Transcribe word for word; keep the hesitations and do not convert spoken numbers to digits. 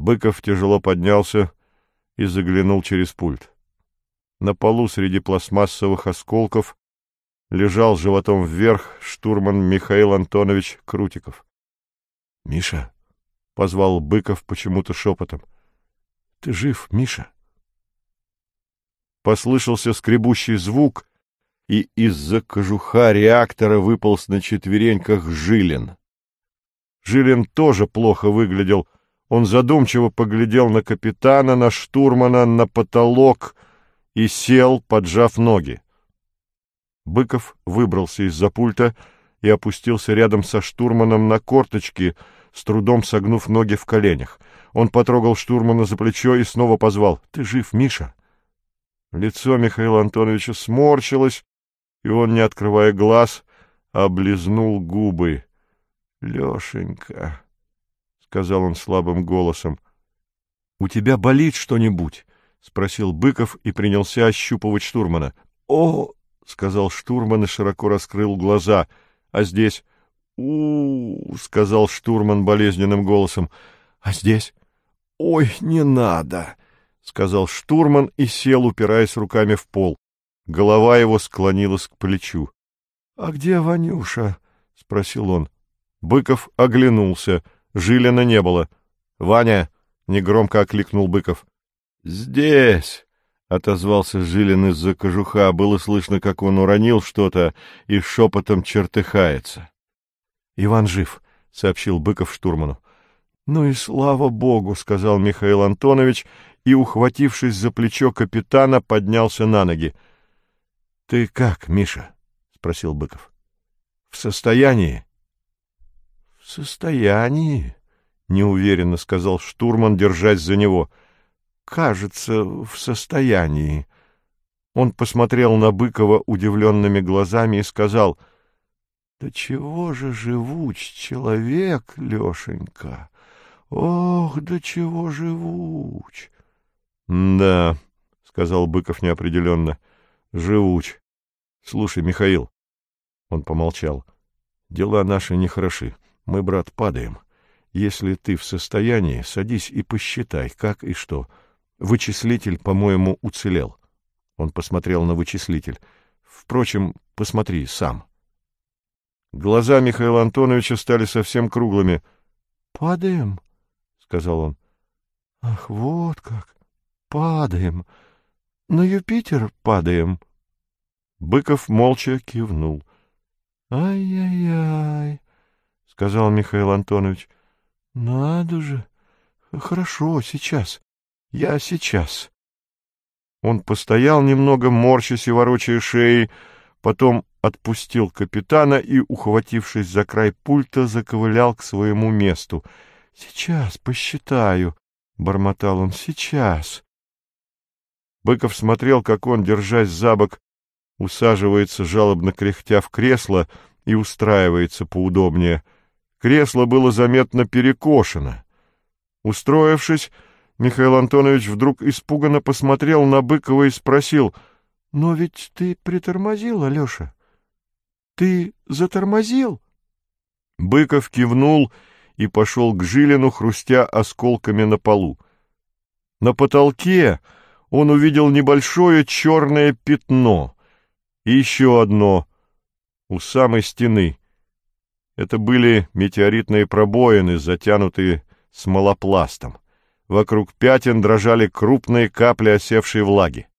Быков тяжело поднялся и заглянул через пульт. На полу среди пластмассовых осколков лежал животом вверх штурман Михаил Антонович Крутиков. — Миша, — позвал Быков почему-то шепотом, — ты жив, Миша? Послышался скребущий звук, и из-за кожуха реактора выполз на четвереньках Жилин. Жилин тоже плохо выглядел. Он задумчиво поглядел на капитана, на штурмана, на потолок и сел, поджав ноги. Быков выбрался из-за пульта и опустился рядом со штурманом на корточки, с трудом согнув ноги в коленях. Он потрогал штурмана за плечо и снова позвал: — Ты жив, Миша? Лицо Михаила Антоновича сморщилось, и он, не открывая глаз, облизнул губы. — Лешенька, — сказал он слабым голосом. — У тебя болит что-нибудь? — спросил Быков и принялся ощупывать штурмана. — О! — сказал штурман и широко раскрыл глаза. — А здесь? — У-у-у! — сказал штурман болезненным голосом. — А здесь? — Ой, не надо! — сказал штурман и сел, упираясь руками в пол. Голова его склонилась к плечу. — А где Ванюша? — спросил он. Быков оглянулся. Жилина не было. — Ваня! — негромко окликнул Быков. — Здесь! — отозвался Жилин из-за кожуха. Было слышно, как он уронил что-то и шепотом чертыхается. — Иван жив, — сообщил Быков штурману. — Ну и слава богу, — сказал Михаил Антонович и, ухватившись за плечо капитана, поднялся на ноги. — Ты как, Миша? — спросил Быков. — В состоянии? — В состоянии, — неуверенно сказал штурман, держась за него. — Кажется, в состоянии. Он посмотрел на Быкова удивленными глазами и сказал: — Да чего же живуч человек, Лешенька! Ох, да чего живуч! — Да, — сказал Быков неопределенно, — живуч. Слушай, Михаил, — он помолчал, — дела наши нехороши. Мы, брат, падаем. Если ты в состоянии, садись и посчитай, как и что. Вычислитель, по-моему, уцелел. Он посмотрел на вычислитель. Впрочем, посмотри сам. Глаза Михаила Антоновича стали совсем круглыми. — Падаем? — сказал он. — Ах, вот как! Падаем! На Юпитер падаем! Быков молча кивнул. — Ай-яй-яй! — сказал Михаил Антонович. — Надо же! Хорошо, сейчас. Я сейчас. Он постоял немного, морщась и ворочая шеей, потом отпустил капитана и, ухватившись за край пульта, заковылял к своему месту. — Сейчас посчитаю, — бормотал он, — сейчас. Быков смотрел, как он, держась за бок, усаживается, жалобно кряхтя, в кресло и устраивается поудобнее. Кресло было заметно перекошено. Устроившись, Михаил Антонович вдруг испуганно посмотрел на Быкова и спросил: — Но ведь ты притормозил, Алеша? Ты затормозил? Быков кивнул и пошел к Жилину, хрустя осколками на полу. На потолке он увидел небольшое черное пятно и еще одно у самой стены. Это были метеоритные пробоины, затянутые смолопластом. Вокруг пятен дрожали крупные капли осевшей влаги.